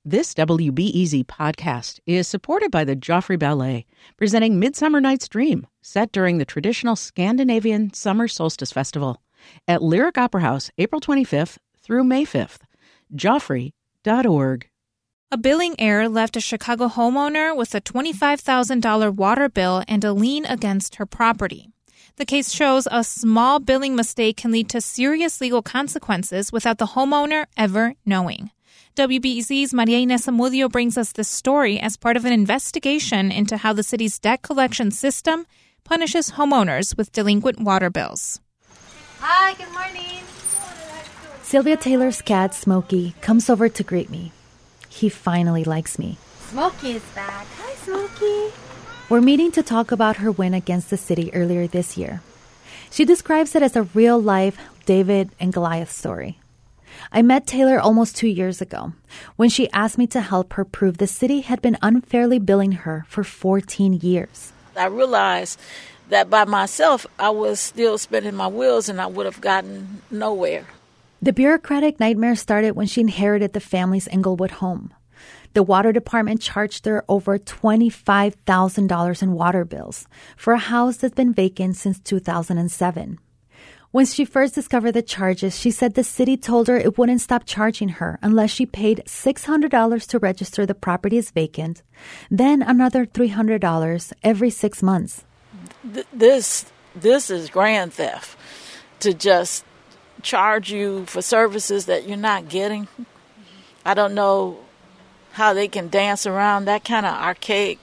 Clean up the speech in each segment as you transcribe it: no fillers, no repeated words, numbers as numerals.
This WBEZ podcast is supported by the Joffrey Ballet, presenting Midsummer Night's Dream, set during the traditional Scandinavian Summer Solstice Festival at Lyric Opera House, April 25th through May 5th. Joffrey.org. A billing error left a Chicago homeowner with a $25,000 water bill and a lien against her property. The case shows a small billing mistake can lead to serious legal consequences without the homeowner ever knowing. WBEZ's Maria Inés Zamudio brings us this story as part of an investigation into how the city's debt collection system punishes homeowners with delinquent water bills. Hi, good morning. Sylvia Taylor's cat, Smokey, comes over to greet me. He finally likes me. Smokey is back. Hi, Smokey. We're meeting to talk about her win against the city earlier this year. She describes it as a real-life David and Goliath story. I met Taylor almost 2 years ago when she asked me to help her prove the city had been unfairly billing her for 14 years. I realized that by myself, I was still spinning my wheels and I would have gotten nowhere. The bureaucratic nightmare started when she inherited the family's Englewood home. The water department charged her over $25,000 in water bills for a house that's been vacant since 2007. When she first discovered the charges, she said the city told her it wouldn't stop charging her unless she paid $600 to register the property as vacant, then another $300 every 6 months. This is grand theft, to just charge you for services that you're not getting. I don't know how they can dance around that kind of archaic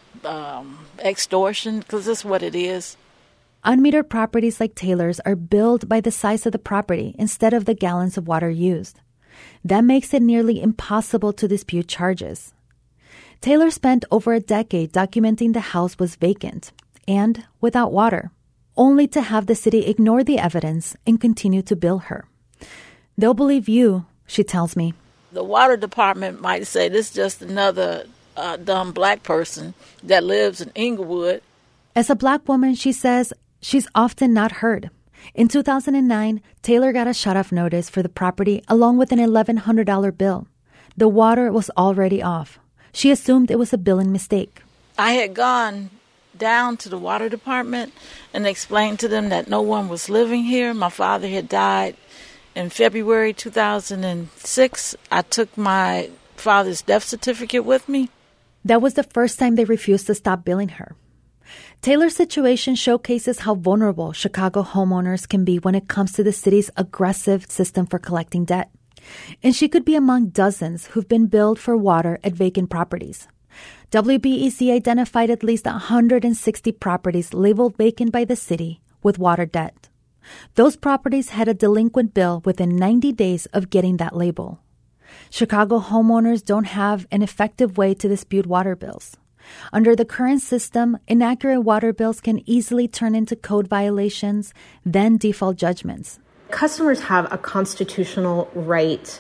extortion, because that's what it is. Unmetered properties like Taylor's are billed by the size of the property instead of the gallons of water used. That makes it nearly impossible to dispute charges. Taylor spent over a decade documenting the house was vacant and without water, only to have the city ignore the evidence and continue to bill her. They'll believe you, she tells me. The water department might say this is just another dumb black person that lives in Englewood. As a black woman, she says, she's often not heard. In 2009, Taylor got a shut-off notice for the property along with an $1,100 bill. The water was already off. She assumed it was a billing mistake. I had gone down to the water department and explained to them that no one was living here. My father had died in February 2006. I took my father's death certificate with me. That was the first time they refused to stop billing her. Taylor's situation showcases how vulnerable Chicago homeowners can be when it comes to the city's aggressive system for collecting debt. And she could be among dozens who've been billed for water at vacant properties. WBEZ identified at least 160 properties labeled vacant by the city with water debt. Those properties had a delinquent bill within 90 days of getting that label. Chicago homeowners don't have an effective way to dispute water bills. Under the current system, inaccurate water bills can easily turn into code violations, then default judgments. Customers have a constitutional right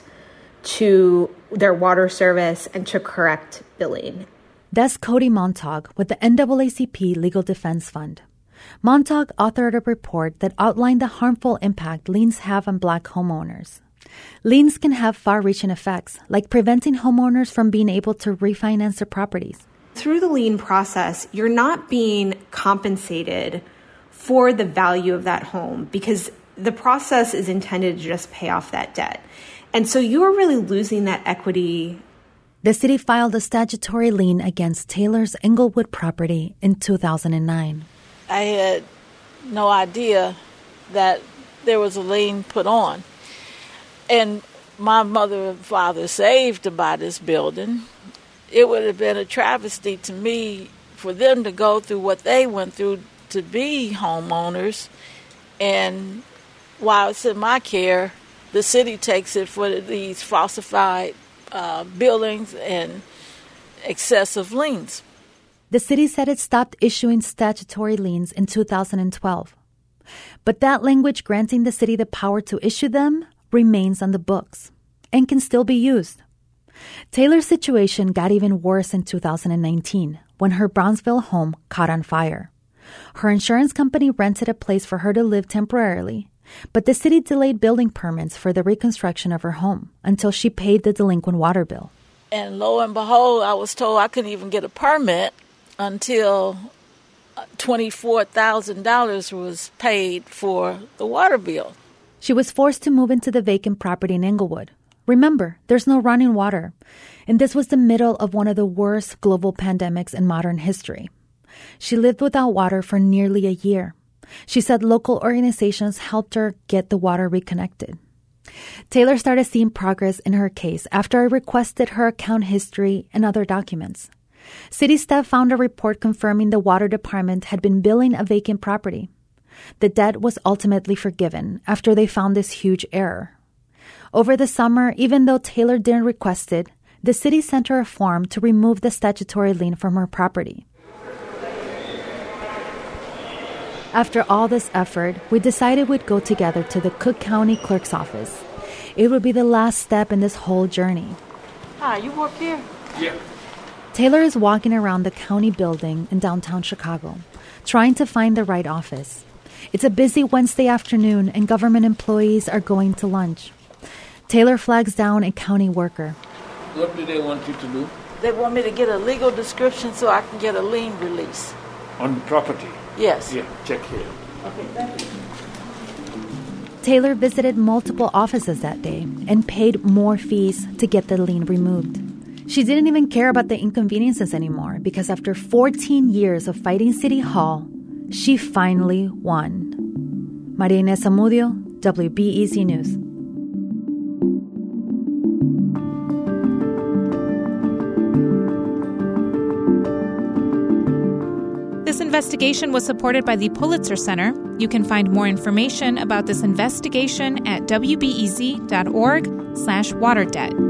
to their water service and to correct billing. That's Cody Montauk with the NAACP Legal Defense Fund. Montauk authored a report that outlined the harmful impact liens have on black homeowners. Liens can have far-reaching effects, like preventing homeowners from being able to refinance their properties. Through the lien process, you're not being compensated for the value of that home because the process is intended to just pay off that debt. And so you're really losing that equity. The city filed a statutory lien against Taylor's Englewood property in 2009. I had no idea that there was a lien put on. And my mother and father saved to buy this building. It would have been a travesty to me for them to go through what they went through to be homeowners. And while it's in my care, the city takes it for these falsified billings and excessive liens. The city said it stopped issuing statutory liens in 2012. But that language granting the city the power to issue them remains on the books and can still be used. Taylor's situation got even worse in 2019 when her Brownsville home caught on fire. Her insurance company rented a place for her to live temporarily, but the city delayed building permits for the reconstruction of her home until she paid the delinquent water bill. And lo and behold, I was told I couldn't even get a permit until $24,000 was paid for the water bill. She was forced to move into the vacant property in Inglewood. Remember, there's no running water. And this was the middle of one of the worst global pandemics in modern history. She lived without water for nearly a year. She said local organizations helped her get the water reconnected. Taylor started seeing progress in her case after I requested her account history and other documents. City staff found a report confirming the water department had been billing a vacant property. The debt was ultimately forgiven after they found this huge error. Over the summer, even though Taylor didn't request it, the city sent her a form to remove the statutory lien from her property. After all this effort, we decided we'd go together to the Cook County Clerk's office. It would be the last step in this whole journey. Hi, you work here? Yeah. Taylor is walking around the county building in downtown Chicago, trying to find the right office. It's a busy Wednesday afternoon and government employees are going to lunch. Taylor flags down a county worker. What do they want you to do? They want me to get a legal description so I can get a lien release. On the property? Yes. Yeah, check here. Okay, thank you. Taylor visited multiple offices that day and paid more fees to get the lien removed. She didn't even care about the inconveniences anymore because after 14 years of fighting City Hall, she finally won. Maria Inés Zamudio, WBEZ News. This investigation was supported by the Pulitzer Center. You can find more information about this investigation at wbez.org/waterdebt.